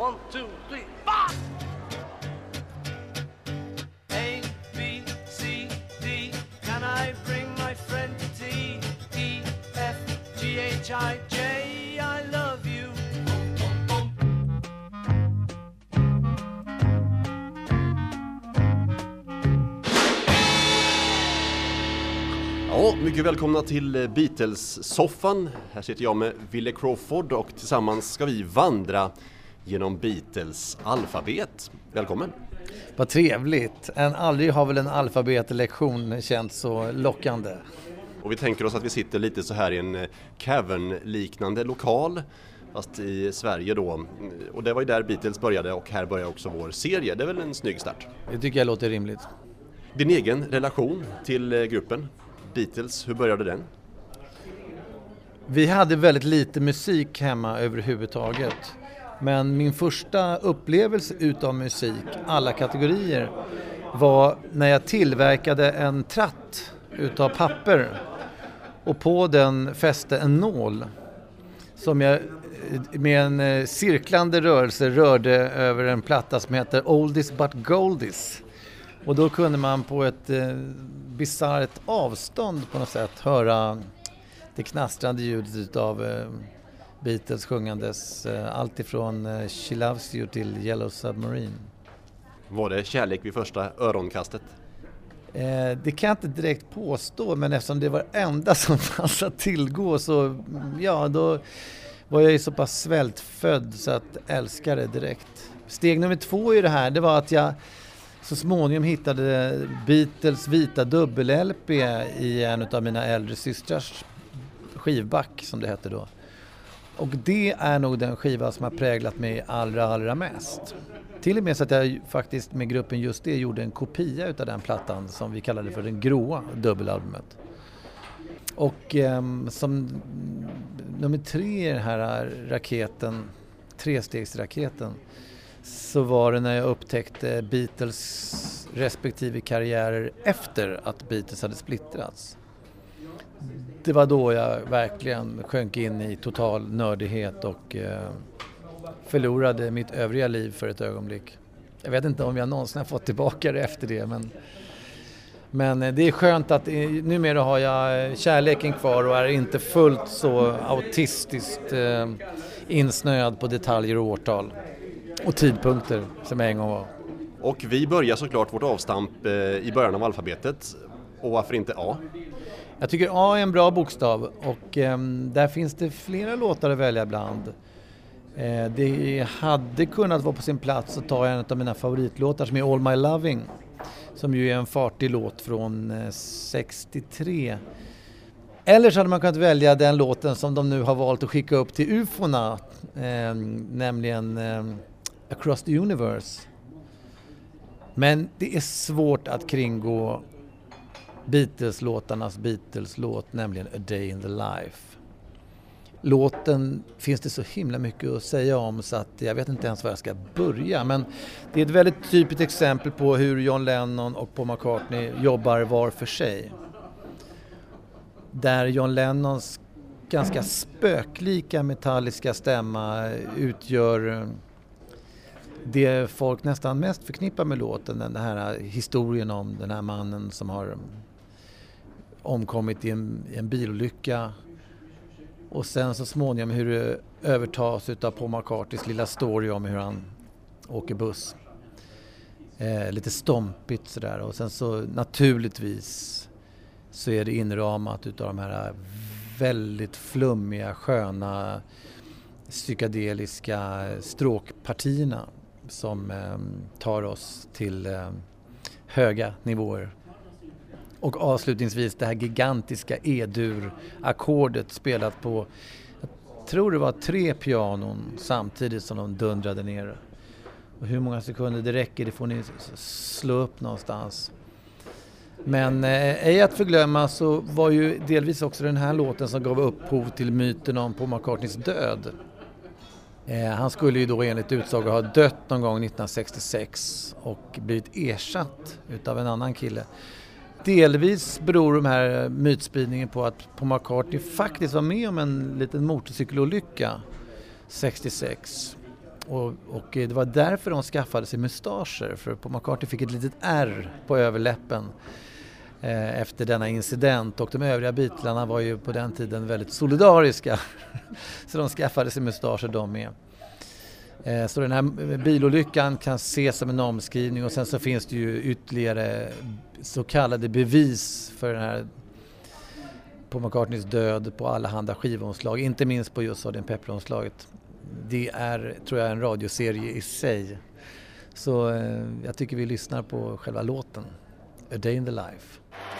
1, 2, 3, 4! A, B, C, D. Can I bring my friend to tea? E, F, G, H, I, J. I love you. Ja, mycket välkomna till Beatles-soffan. Här sitter jag med Wille Crawford och tillsammans ska vi vandra genom Beatles alfabet. Välkommen! Vad trevligt! Aldrig har väl en alfabetlektion känts så lockande. Och vi tänker oss att vi sitter lite så här i en cavern-liknande lokal, fast i Sverige då. Och det var ju där Beatles började och här börjar också vår serie. Det är väl en snygg start. Det tycker jag låter rimligt. Din egen relation till gruppen Beatles, hur började den? Vi hade väldigt lite musik hemma överhuvudtaget. Men min första upplevelse utav musik, alla kategorier, var när jag tillverkade en tratt utav papper. Och på den fäste en nål som jag med en cirklande rörelse rörde över en platta som heter Oldies but Goldies. Och då kunde man på ett bisarrt avstånd på något sätt höra det knastrande ljudet av Beatles sjungandes allt ifrån She Loves You till Yellow Submarine. Var det kärlek vid första öronkastet? Det kan jag inte direkt påstå, men eftersom det var enda som fanns att tillgå så ja, då var jag ju så pass svältfödd så att älska det direkt. Steg nummer 2 i det här, det var att jag så småningom hittade Beatles vita dubbel-LP i en av mina äldre systrars skivback som det hette då. Och det är nog den skiva som har präglat mig allra mest. Till och med så att jag faktiskt med gruppen just det gjorde en kopia utav den plattan som vi kallade för den gråa dubbelalbumet. Och som nummer 3 i den här raketen, trestegsraketen, så var det när jag upptäckte Beatles respektive karriärer efter att Beatles hade splittrats. Det var då jag verkligen sjönk in i total nördighet och förlorade mitt övriga liv för ett ögonblick. Jag vet inte om jag någonsin har fått tillbaka det efter det, men det är skönt att numera har jag kärleken kvar och är inte fullt så autistiskt insnöad på detaljer och årtal och tidpunkter som jag en gång var. Och vi börjar såklart vårt avstamp i början av alfabetet. Och varför inte A? Jag tycker A är en bra bokstav och där finns det flera låtar att välja bland. Det hade kunnat vara på sin plats att ta en av mina favoritlåtar som är All My Loving, som ju är en fartig låt från 63. Eller så hade man kunnat välja den låten som de nu har valt att skicka upp till UFO:na, nämligen Across the Universe. Men det är svårt att kringgå Beatles-låtarnas Beatles-låt, nämligen A Day in the Life. Låten finns det så himla mycket att säga om så att jag vet inte ens var jag ska börja. Men det är ett väldigt typiskt exempel på hur John Lennon och Paul McCartney jobbar var för sig. Där John Lennons ganska spöklika metalliska stämma utgör det folk nästan mest förknippar med låten. Den här historien om den här mannen som har omkommit i en bilolycka. Och sen så småningom hur det övertas av Paul McCartneys lilla story om hur han åker buss. Lite stompigt sådär. Och sen så naturligtvis så är det inramat utav de här väldigt flummiga, sköna, psykedeliska stråkpartierna som tar oss till höga nivåer. Och avslutningsvis det här gigantiska E-dur-ackordet spelat på, jag tror det var 3 pianon samtidigt som de dundrade ner. Och hur många sekunder det räcker, det får ni slå upp någonstans. Men ej att förglömma så var ju delvis också den här låten som gav upphov till myten om Paul McCartneys död. Han skulle ju då enligt utsago ha dött någon gång 1966 och blivit ersatt utav en annan kille. Delvis beror de här mytspridningen på att Paul McCartney faktiskt var med om en liten motorcykelolycka 66. Och det var därför de skaffade sig mustascher, för Paul McCartney fick ett litet R på överläppen efter denna incident, och de övriga Beatlarna var ju på den tiden väldigt solidariska så de skaffade sig mustascher de med. Så den här bilolyckan kan ses som en omskrivning, och sen så finns det ju ytterligare så kallade bevis för den här Paul McCartneys död på alla handa skivomslag, inte minst på just Sgt. Pepper-omslaget. Det är, tror jag, en radioserie i sig. Så jag tycker vi lyssnar på själva låten A Day in the Life.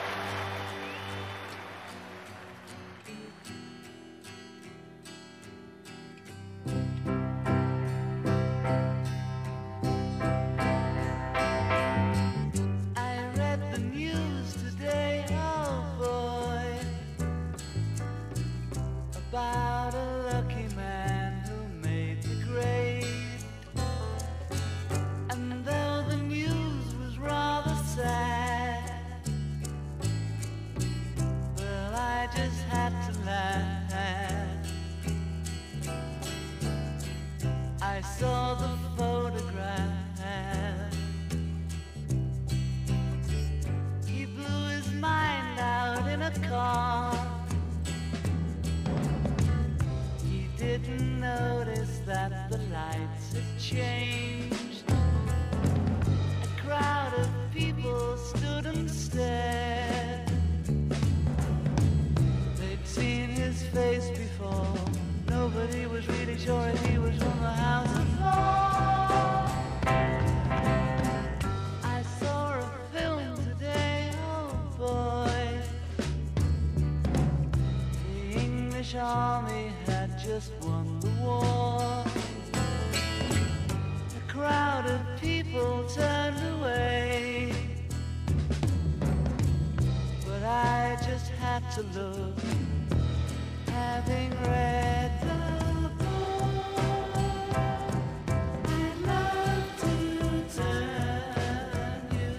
About a lucky man who made the grade. And though the news was rather sad, well, I just had to laugh. I saw the photograph. He blew his mind out in a car. Didn't notice that the lights had changed. A crowd of people stood and stared. They'd seen his face before. Nobody was really sure if he was from the House of Lords. I saw a film today, oh boy. The English army just won the war. A crowd of people turned away, but I just had to look, having read the book. I'd love to turn you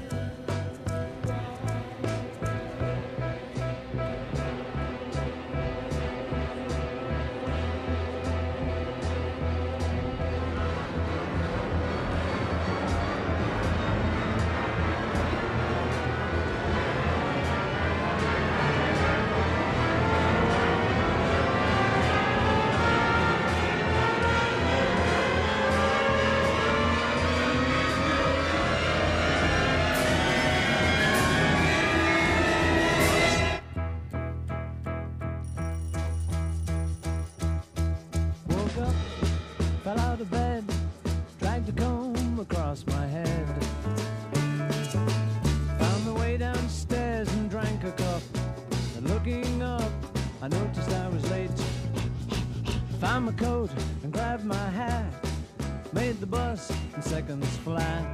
I noticed I was late. Found my coat and grabbed my hat. Made the bus in seconds flat.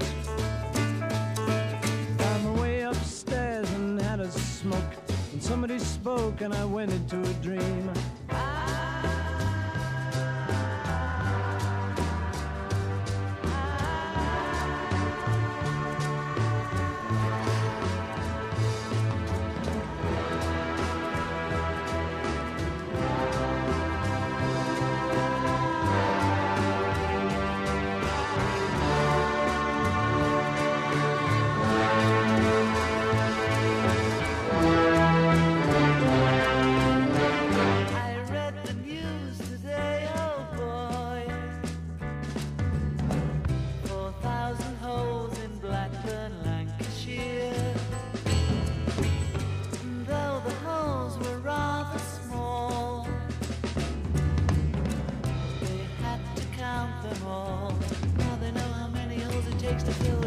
Found my way upstairs and had a smoke. And somebody spoke and I went into a dream. Takes to fill